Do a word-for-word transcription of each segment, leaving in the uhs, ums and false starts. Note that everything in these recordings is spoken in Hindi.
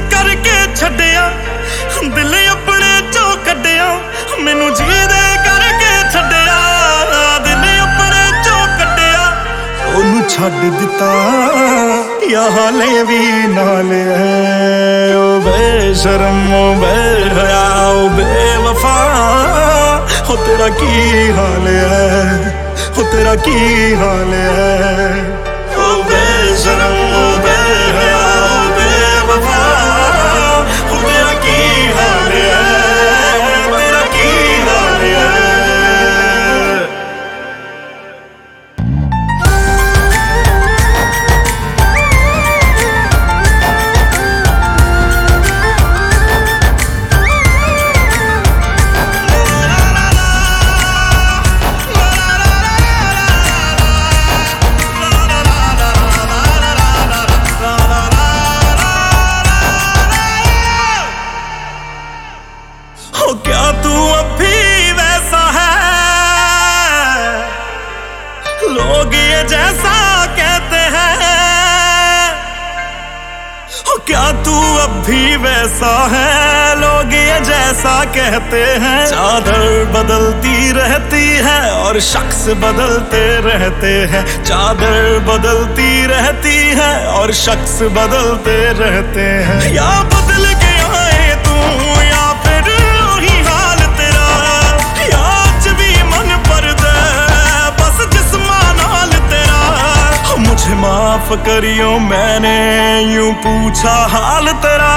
करके छड्डिया, दिल अपने चो कड्डिया, मैनू जीदे करके छड्डिया, दिल अपने चो कड्डिया। ओनू छड्ड दिता या हाले भी नाल है। ओ बेशरम ओ बेहया ओ बेवफा, हो तेरा की हाल है, हो तेरा की हाल है। ओ बेशरम ओ बेहया ओ बेवफा, हो तेरा की हाल है, तेरा की हाल है। हो क्या तू अब भी वैसा है, लोग ये जैसा कहते हैं। हो क्या तू अब भी वैसा है, लोग ये जैसा कहते हैं। चादर बदलती रहती है और शख्स बदलते रहते हैं। चादर बदलती रहती है और शख्स बदलते रहते हैं। या बदल गया है तू या फिर वही हाल तेरा, या आज भी मन पर दे बस जिस्मा नाल तेरा। मुझे माफ करियो मैंने यूं पूछा हाल तेरा।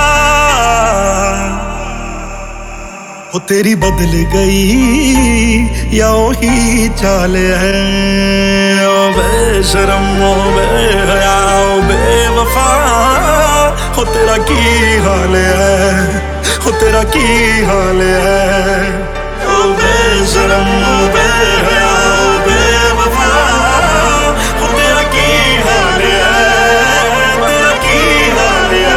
हो तेरी बदल गई या वही चाल है। ओ बेशरम ओ बेहया ओ बेवफा, हो तेरा की हाल है, हो तेरा की हाल है। ओ बेशरम ओ बेहया ओ बेवफा, हो तेरा की हाल है, तेरा की हाल है।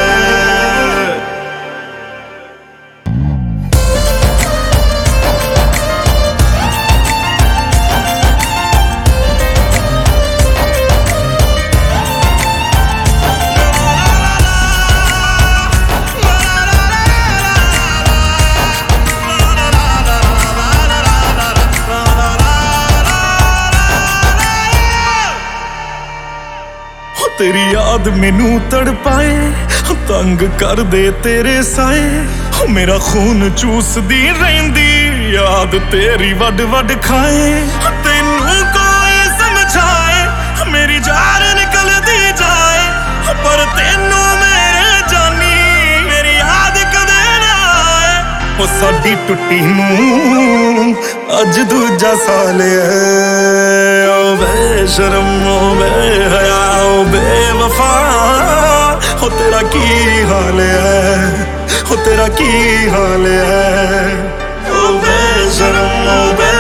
तेरी याद मैनू तड़पाए, तंग कर दे तेरे साए। मेरा खून चूसदी रहिंदी याद तेरी वड वड खाए। तेनू कोई समझाए मेरी जान निकलदी जाए, पर तेनू मेरे जानी मेरी याद कदे ना आए। ओ साडी टुट्टी नू अज दूजा साल है। ओ बेशरम ओ बेहया ओ बेवफा, हो तेरा की हाल है, हो तेरा की हाल है। ओ बेशरम ओ